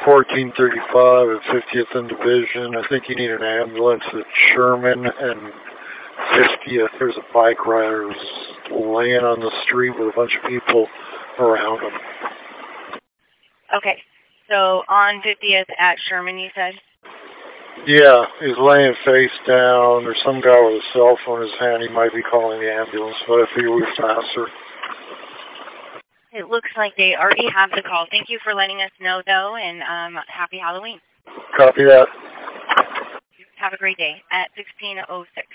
1435 at 50th and Division. I think you need an ambulance at Sherman and 50th. There's a bike rider who's laying on the street with a bunch of people around him. Okay. So on 50th at Sherman, you said? Yeah, he's laying face down. There's some guy with a cell phone in his hand. He might be calling the ambulance, but if he was faster. It looks like they already have the call. Thank you for letting us know, though, and happy Halloween. Copy that. Have a great day at 16:06.